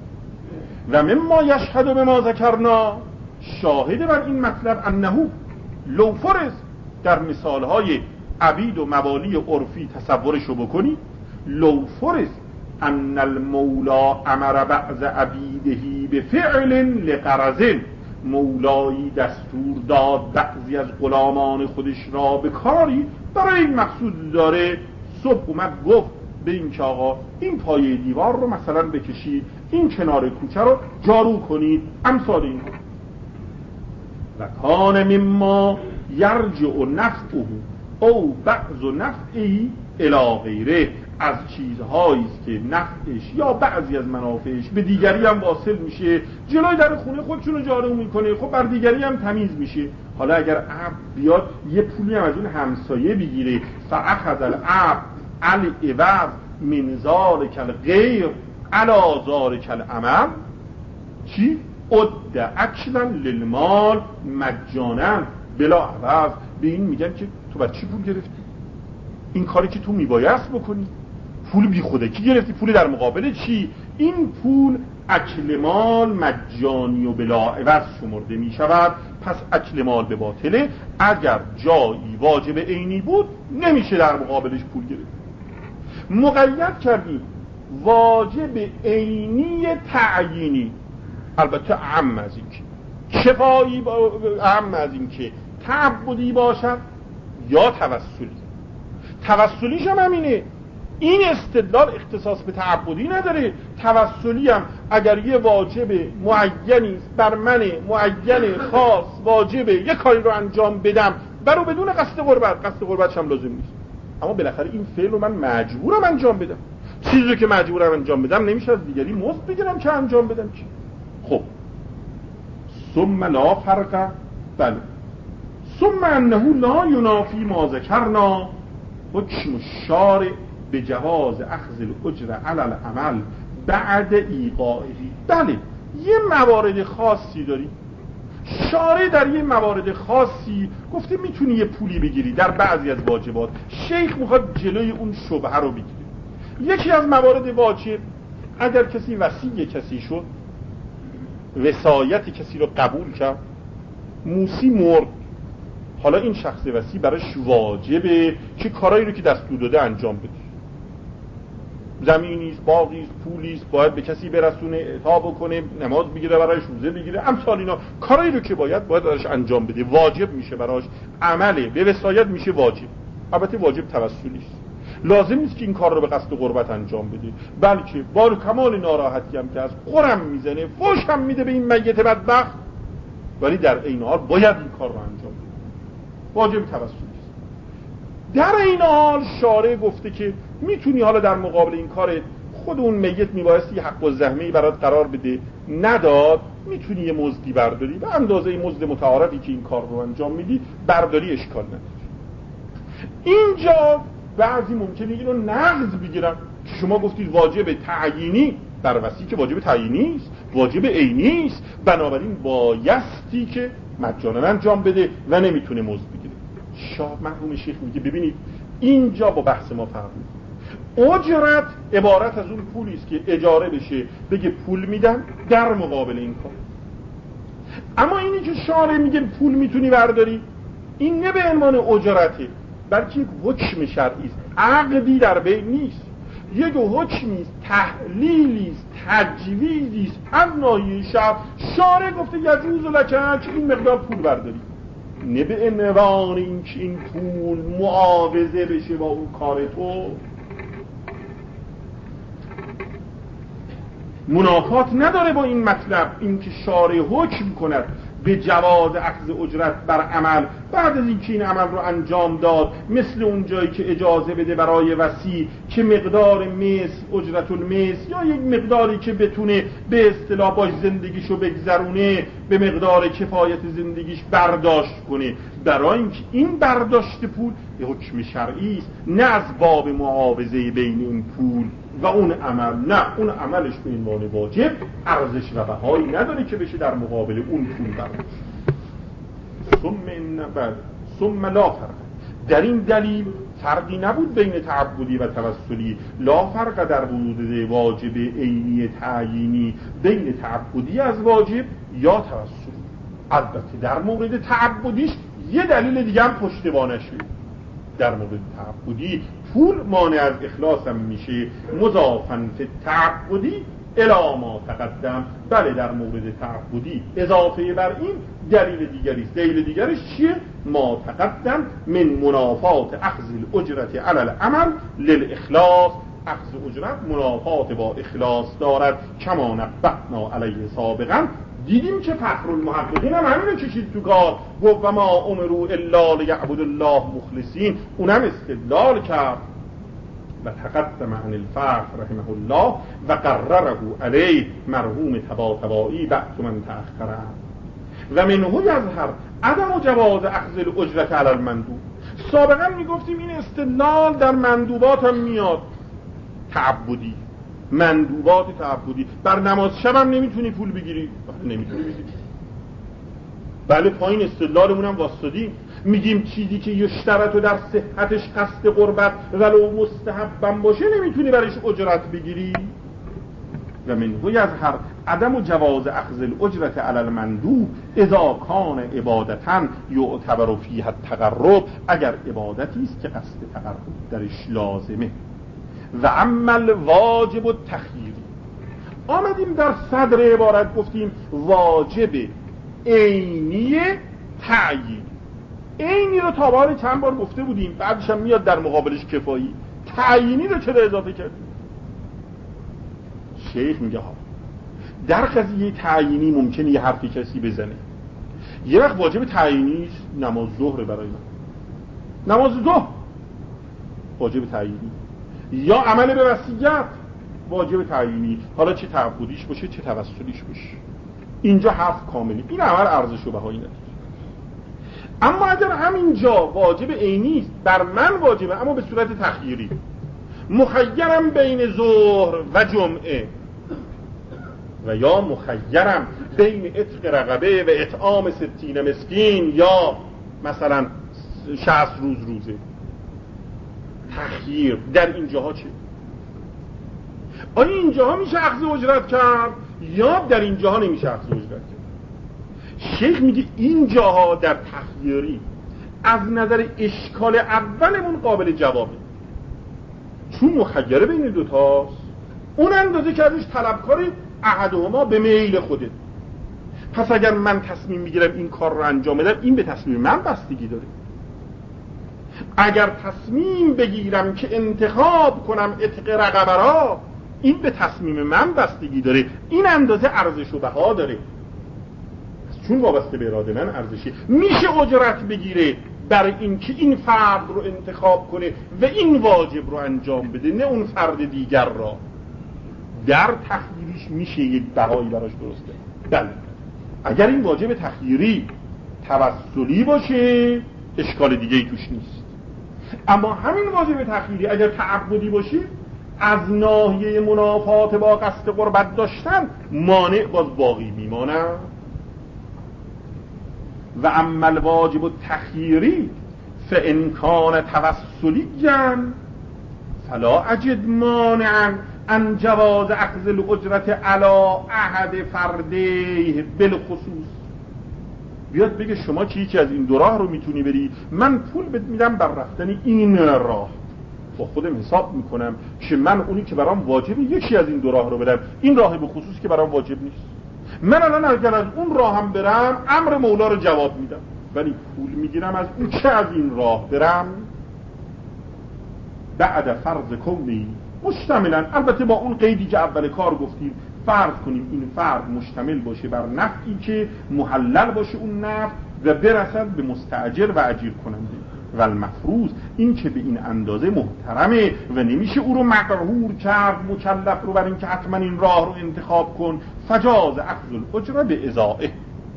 و مما یشهد به ما ذکرنا، شاهد بر این مطلب انه لو فرض، در مثالهای عبید و موالی عرفی تصورشو بکنی، لو فرض ان المولا امر بعض عبیده بفعل لغرض، مولایی دستور داد بعضی از غلامان خودش را به کاری برای این مقصود داره. صبح اومد گفت به این که آقا این پایه دیوار رو مثلا بکشید، این کنار کوچه رو جارو کنید، امثال این. و کان مما یرجع نفعه او بعض نفعه الی غیره، از چیزهایی است که نفعش یا بعضی از منافعش به دیگری هم واصل میشه. جلوی در خونه خودشونو جارو میکنه، خب بر دیگری هم تمیز میشه. حالا اگر عبد بیاد یه پولی هم از اون همسایه بگیره، فاخذ العبد العوض من ذلک الغیر علی ذلک العمل، چی؟ عد اکلا للمال مجانا بلا عوض. به این میگن که تو بر چی پول گرفتی؟ این کاری که تو میبایست بکنی، پول بی خودکی گرفتی، پول در مقابل چی؟ این پول اکل مال مجانی و بلا عوض شمرده میشود. پس اکل مال به باطله. اگر جایی واجب عینی بود نمیشه در مقابلش پول گرفت. مقید کردیم واجب عینی تعیینی، البته اعم از این که کفایی، اعم از این که تعبدی باشد یا توسلی. توسلیش هم همینه، این استدلال اختصاص به تعبدی نداره. توسلی هم اگر یه واجب معینی بر من معین خاص واجبه یه کاری رو انجام بدم برو بدون قصد قربت، قصد قربتش هم لازم نیست، اما بالاخره این فعل رو من مجبورم انجام بدم. چیزی رو که مجبورم انجام بدم نمیشه از دیگری مزد بگیرم که انجام بدم که. خب ثم لا فرق، بله، ثم انه لا ینافی ما ذکرنا حکم الشارع به جواز اخذ الاجر علی العمل بعد ایقاعه. بله یه موارد خاصی داری، شارع در یه موارد خاصی گفته میتونی یه پولی بگیری در بعضی از واجبات. شیخ میخواد جلوی اون شبهه رو بگیره. یکی از موارد واجب، اگر کسی وصی کسی شد، وصایت کسی رو قبول کرد، موسی مرد، حالا این شخص وصی براش واجبه که کارایی رو که دستور داده انجام بده. زمینیست، باغیست، پولیست، باید به کسی برسونه، اعطا بکنه، نماز بگیره، برایش روزه بگیره، امثال اینا کارایی رو که باید براش انجام بده، واجب میشه براش، عمله به وصایت میشه واجب. البته واجب توسلی است، لازم نیست که این کار رو به قصد قربت انجام بده، بلکه با کمال ناراحتی هم که از قرم میزنه، فوش هم میده به این میت بدبخت، ولی در عین حال باید این کار رو انجام بده، واجب توسلی است. در این حال شارع گفته که میتونی حالا در مقابل این کار خود اون میت میبایستی حق و زحمه‌ای برات قرار بده، نداد، میتونی یه مزدی برداری به اندازه مزد متعارفی که این کار رو انجام میدی برداری، اشکال نداره. اینجا بعضی ممکنه اینو نقض بگیرن که شما گفتید واجب تعیینی بر وصی، که واجب تعیینی است، واجب عینی است، بنابراین بایستی که مجانا انجام بده و نمیتونه مزد بگیره. شاه مرحوم شیخ میگه ببینید اینجا با بحث ما فرق میکنه. اجرت عبارت از اون پولی است که اجاره بشه، بگه پول میدم در مقابل این کار. اما اینی که شارع میگه پول میتونی برداری، این نه به عنوان اجرته، بلکه یک حکم شرعی است، عقدی در بین نیست، یک حکمی است، تحلیلی است، تجویزی است از ناحیه شرع. شارع گفته یجوز لک که این مقدار پول برداری، نه به عنوان اینکه این پول معاوضه بشه با اون کار تو. منافات نداره با این مطلب، اینکه شارع حکم کند به جواز اخذ اجرت بر عمل بعد از اینکه این عمل رو انجام داد، مثل اون جایی که اجازه بده برای وصی که مقدار مثل اجرت المثل یا یک مقداری که بتونه به اصطلاح باش زندگیشو بگذرونه، به مقدار کفایت زندگیش برداشت کنه، برای اینکه این برداشت پول به حکم شرعی است، نه از باب معاوضه بین این پول و اون عمل. نه، اون عملش به عنوان واجب ارزش و بهایی نداره که بشه در مقابل اون پول برداشت. ثم لا فرق، در این دلیل فرقی نبود بین تعبدی و توسلی، لا فرق در حدود واجب عینی تعیینی بین تعبدی از واجب یا توسلی. البته در مورد تعبدیش یه دلیل دیگه هم پشتوانه شد، در مورد تعبدی پول مانع از اخلاص هم میشه، مضافاً فی تعبدی الی ما تقدم. بله در مورد تعبدی اضافه بر این دلیل دیگری است. دلیل دیگرش چیه؟ ما تقدم من منافات اخذ الاجرت علی العمل للاخلاص. اخذ اجرت منافات با اخلاص دارد، کما نبهنا علیه سابقا. دیدیم که فخر المحققین هم همینو کشید تو کار، گفت و ما امروا الا لیعبدوا الله مخلصین، اونم استدلال کرد و تقدم عن الفخر رحمه الله و قرره علیه مرحوم طباطبایی بعد من تأخره. و منه یظهر عدم جواز اخذ الاجرت علی المندوب. سابقا میگفتیم این استدلال در مندوبات هم میاد، تعبدی، مندوبات تعبدی. بر نماز شب هم نمیتونی پول بگیری، نمیتونی بگیری. بله پایین استدلالمون هم واسطادیم، میگیم چیزی که یشترط و در صحتش قصد قربت ولو مستحبم باشه نمیتونی برش اجرت بگیری. و منه یظهر عدم جواز اخذ الاجرت علی المندوب اذا کان عبادتا یعتبر فیها التقرب، اگر عبادتی است که قصد تقرب درش لازمه. و عمل واجب التخییری، آمدیم در صدر عبارت گفتیم واجب عینی تعیین. عینی رو تا بار چند بار گفته بودیم، بعدش هم میاد در مقابلش کفایی. تعیینی رو چرا اضافه کردیم؟ شیخ میگه ها در قضیه تعیینی ممکنه یه حرفی کسی بزنه، یه وقت واجب تعیینی نماز ظهر برای من، نماز ظهر واجب تعیینی، یا عمل به وصیت واجب تعیینی، حالا چه تعبدیش باشه چه توسلیش باشه، اینجا حرف کاملی، این عمل ارزش و بهایی نداره. اما اگر همینجا واجب عینی است، بر من واجبه اما به صورت تخییری، مخیرم بین ظهر و جمعه، و یا مخیرم بین عتق رقبه و اطعام 60 مسکین، یا مثلا 60 روز روزه. تخییر در اینجاها چه؟ آیا اینجاها میشه اخذ اجرت کرد یا در اینجاها نمیشه اخذ اجرت کرد؟ شیخ میگه اینجاها در تخییری از نظر اشکال اولمون قابل جوابه، چون مخیره بین دوتاست، اون اندازه که ازش طلبکاری احدهما به میل خوده. پس اگر من تصمیم میگیرم این کار رو انجام بدم، این به تصمیم من بستگی داره. اگر تصمیم بگیرم که انتخاب کنم عتق رقبه را، این به تصمیم من بستگی داره، این اندازه ارزش و بها داره. چون وابسته به اراده من ارزشی، میشه اجرت بگیره برای اینکه این فرد رو انتخاب کنه و این واجب رو انجام بده، نه اون فرد دیگر را. در تخییریش میشه یک بهایی براش درسته. بله، اگر این واجب تخییری توسلی باشه اشکال دیگه ای توش نیست. اما همین واجب تخییری اگر تعبدی باشه، از ناحیه منافات با قصد قربت داشتن مانع باز باقی میمانه. و اما الواجب التخییری فان کان توسلیا فلا اجد مانعا ان جواز اخذ الاجرت علی احد فردیه بالخصوص. بیاد بگه شما که یکی از این دو راه رو میتونی بری، من پول بهت میدم بر رفتن این راه، با خودم حساب میکنم که من اونی که برام واجبه یکی از این دو راه رو برم، این راه به خصوص که برام واجب نیست. من الان اگر از اون راه هم برم امر مولا رو جواب میدم، ولی پول میگیرم از اون که از این راه برم بعد فرض کمی مشتملا، البته با اون قیدی که اول کار گفتیم، فرض کنیم این فرد مشتمل باشه بر نفعی که محلل باشه اون نفع و برسد به مستاجر و اجیر کننده. و المفروض این که به این اندازه محترمه و نمیشه او رو مقهور کرد مکلف رو بر این که حتما این راه رو انتخاب کن. فجاز اخذ الاجره به ازائه.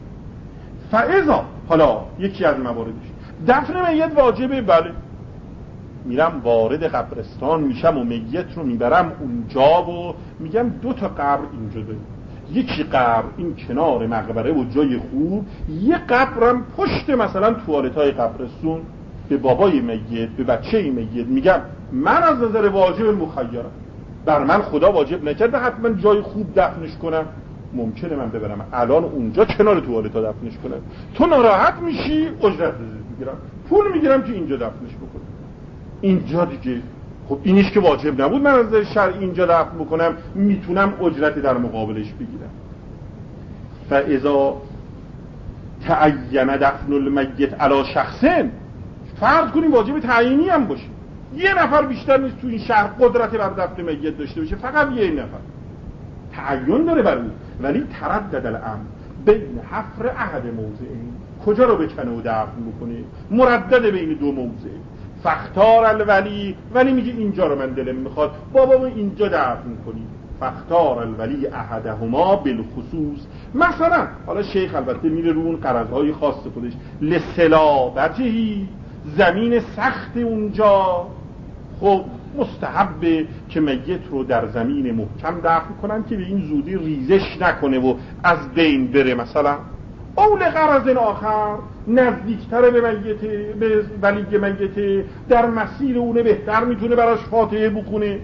فاذا، حالا یکی از مواردش دفن میت واجبه، بله، میرم وارد قبرستان میشم و میت رو میبرم اونجا و میگم 2 تا قبر اینجا داریم، یکی قبر این کنار مقبره و جای خوب، یه قبرم پشت مثلا توالتای قبرستون، به بابای میت به بچه میت میگم من از نظر واجب مخیرم، بر من خدا واجب نکرده حتما جای خوب دفنش کنم، ممکنه من ببرم الان اونجا کنار توالتا دفنش کنم، تو ناراحت میشی اجرت میگیرم، پول میگیرم که اینجا دفنش بکنم. اینجا دیگه خب اینیش که واجب نبود من از شرع اینجا دفن بکنم، میتونم اجرت در مقابلش بگیرم. فاذا تعین دفن المیت علی شخصن، فرض کنیم واجب تعیینی هم باشه، یه نفر بیشتر نیست تو این شهر قدرت بر دفن میت داشته باشه، فقط یه نفر تعین داره بر اون، ولی تردد الامر بین حفر احد موضعین، کجا رو بکنه و دفن بکنه، مردد بین 2 موضع. فاختار الولی، ولی میگه اینجا رو من دلم میخواد بابا اینجا دفن کنی، فاختار الولی احدهما بالخصوص. مثلا حالا شیخ البته میره رو اون غرضهای خاص خودش، لسلابتی، زمین سخت اونجا، خب مستحبه که میت رو در زمین محکم دفن کنن که به این زودی ریزش نکنه و از بین بره. مثلا اول غرض آخر نزدیکتر به میت، به ولی میت، در مسیر اونه بهتر میتونه براش فاتحه بخونه.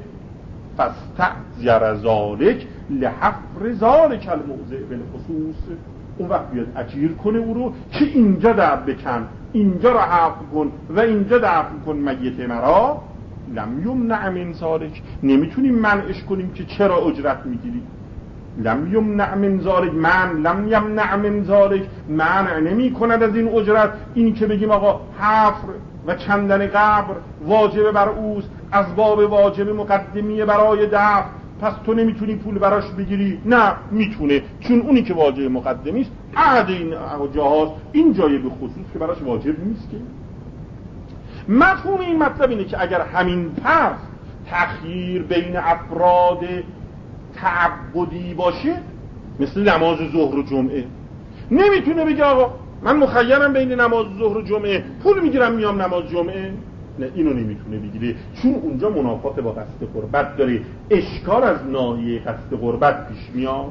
فاستأجر ذالک لحفر ذالک الموضع بالخصوص، اون وقت بیاد اجیر کنه او رو که اینجا دفن بکن، اینجا رو حفر کن و اینجا دفن کن میت مرا. لم یمنع من ذالک، نمیتونیم منعش کنیم که چرا اجرت میگیری. لم یمنع من ذالک، لم یمنع من ذالک، منع نمی کند از این اجرت. این که بگیم آقا حفر و کندن قبر واجب بر اوست، از باب واجب مقدمیه برای دفن، پس تو نمیتونی پول براش بگیری. نه، میتونه، چون اونی که واجب مقدمی است عهد این جاهاست، این جای به خصوص که براش واجب نیست. که مفهوم این مطلب اینه که اگر همین پس تخییر بین افراد تعبدی باشه، مثل نماز ظهر و جمعه، نمیتونه بگه آقا من مخیرم بین نماز ظهر و جمعه، پول میگیرم میام نماز جمعه. نه، اینو نمیتونه بگیره، چون اونجا منافات با قصد قربت داره، اشکال از ناحیه قصد قربت پیش میاد.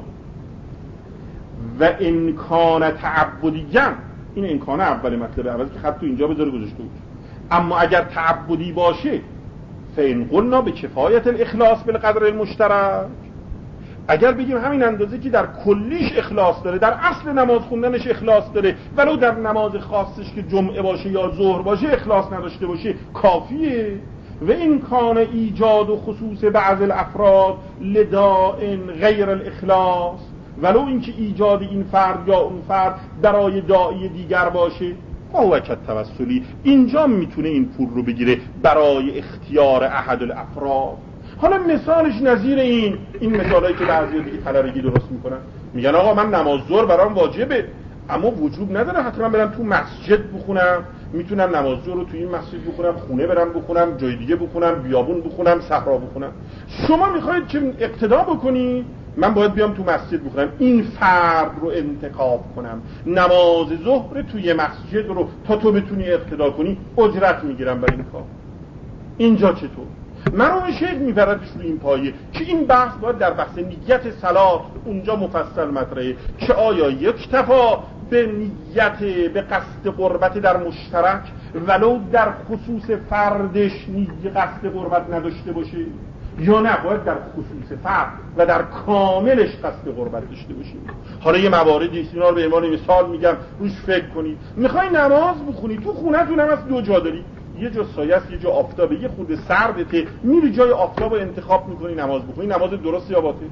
و امکان تعبدیان، این امکان اول مطلب اول که خط تو اینجا بذاره گذاشته بود، اما اگر تعبدی باشه فإن قلنا به کفایت الاخلاص بالقدر المشترک، اگر بگیم همین اندازه که در کلیش اخلاص داره، در اصل نماز خوندنش اخلاص داره، ولو در نماز خاصش که جمعه باشه یا ظهر باشه اخلاص نداشته باشه کافیه. و این کان ایجاد و خصوص بعض الافراد لداء غیر الاخلاص، ولو اینکه ایجاد این فرد یا اون فرد برای داعی دیگر باشه، فهو کالتوسلی، اینجا میتونه این پول رو بگیره برای اختیار احد الافراد. حالا مثالش نظیر این مثالایی که بعضی دیگه طلبگی درست میکنن، میگن آقا من نماز ظهر برام واجبه، اما وجوب نداره حتما برم تو مسجد بخونم، میتونم نماز ظهر رو تو این مسجد بخونم، خونه برم بخونم، جای دیگه بخونم، بیابون بخونم، صحرا بخونم. شما میخواید که اقتدا بکنی، من باید بیام تو مسجد بخونم، این فرد رو انتخاب کنم، نماز ظهر توی مسجد رو تا تو بتونی اقتدا کنی اجرت میگیرم برای این کار. اینجا چطور؟ مرحوم شیخ میبردش روی این پایه که این بحث باید در بحث نیت صلات اونجا مفصل مطرحه که آیا یکتفا به نیت به قصد قربت در مشترک ولو در خصوص فردش قصد قربت نداشته باشه، یا نه باید در خصوص فرد و در کاملش قصد قربت داشته باشه. حالا یه مواردی اینا رو به عنوان مثال میگم روش فکر کنید. میخوای نماز بخونی، تو خونه‌تون هم از دو جا داری، یه جا سایه است یه جا آفتابه، یه خورده سردته، میری جای آفتاب رو انتخاب میکنی نماز بخونی، نماز درست یا باطل؟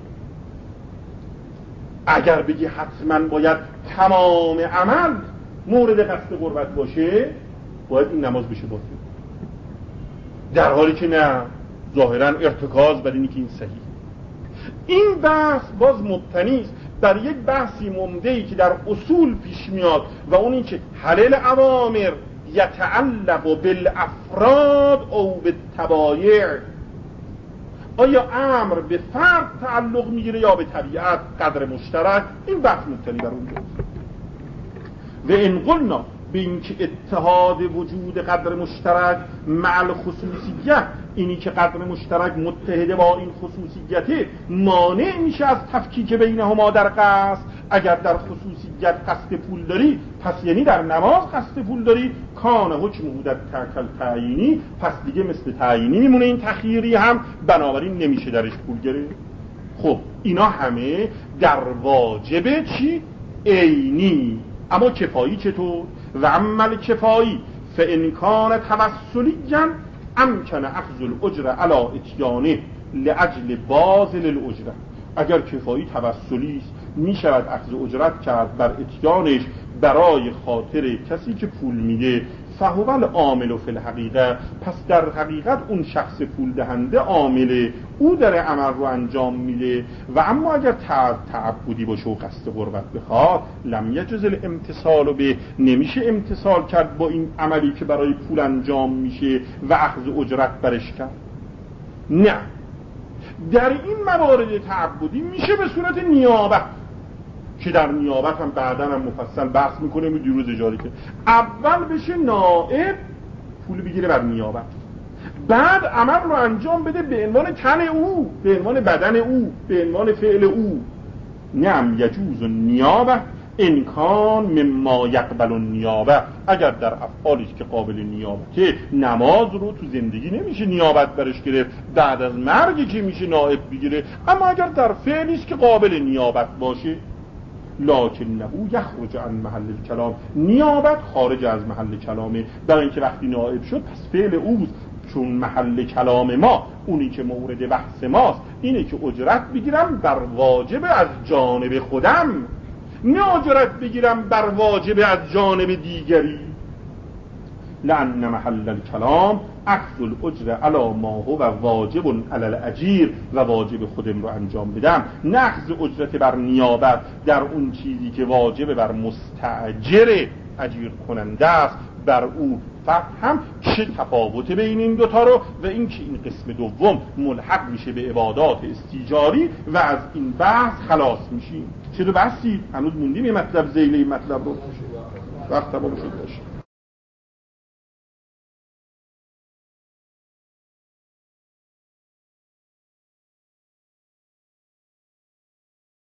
اگر بگی حتما باید تمام عمل مورد قصد قربت باشه، باید این نماز بشه باطل، در حالی که نه، ظاهرا ارتکاز بر اینی که این صحیح. این بحث باز مبتنی است بر یک بحثی ممدهی که در اصول پیش میاد و اون این که حلال اوامر یتعلق بالافراد او بالتبایع، آیا امر به فرد تعلق میگیره یا به طبیعت قدر مشترک؟ این بحث مبتنی بر اونجاست. و ان قلنا به اینکه اتحاد وجود قدر مشترک مع الخصوصیت، اینی که قدر مشترک متحده با این خصوصیت مانع میشه از تفکیک بینهما در قصد. اگر در خصوصیت قصد پول داری، پس یعنی در نماز قصد پول داری، کان حکم مودت تکل تعیینی، پس دیگه مثل تعیینی میمونه این تخییری هم، بنابراین نمیشه درش پول گرفت. خب اینا همه در واجب چی؟ عینی. اما کفایی چطور؟ و عمل کفایی فان کان توسلیا امکن اخذ الاجر علی اتیانه لاجل باذل الاجره. اگر کفایی توسلی است، میشود اخذ اجرت کرد بر اتیانش برای خاطر کسی که پول میده، فهو العامل فی الحقیقه، پس در حقیقت اون شخص پول دهنده عامله، او در عمل رو انجام میده. و اما اگر تعبدی باشه و قصد قربت بخواد، لم یجوز الامتصال به، نمیشه امتصال کرد با این عملی که برای پول انجام میشه و اخذ اجرت برش کرد. نه، در این موارد تعبدی میشه به صورت نیابت، که در نیابت هم بعداً هم مفصل بحث میکنیم و دیروز اجاره که اول بشه نائب پول بگیره بر نیابت، بعد عمل رو انجام بده به عنوان تن او، به عنوان بدن او، به عنوان فعل او. نعم یجوز نیابه انکان مما یقبل النیابه، اگر در افعالی که قابل نیابته، نماز رو تو زندگی نمیشه نیابت برش گرفت، بعد از مرگی که میشه نائب بگیره. اما اگر در فعلی که قابل نیابت باشه، لکنه یخرج عن محل الکلام، نیابت خارج از محل کلامه، برای اینکه وقتی نائب شد پس فعل اوست، چون محل کلام ما اونی که مورد بحث ماست اینه که اجرت بگیرم بر واجب از جانب خودم، نه اجرت بگیرم بر واجب از جانب دیگری. لأن محل الکلام اخذ الاجر علی ما هو واجب علی الاجیر، و واجب خودم رو انجام بدم، نه اخذ اجرت بر نیابت در اون چیزی که واجب بر مستاجر اجیر کننده است بر او. فهم چه تفاوت بین این دوتا رو، و این که این قسم دوم ملحق میشه به عبادات استیجاری و از این بحث خلاص میشیم. چرا بحثی؟ هنوز موندیم یه مطلب ذیل این مطلب رو، وقت تمام شد باشه.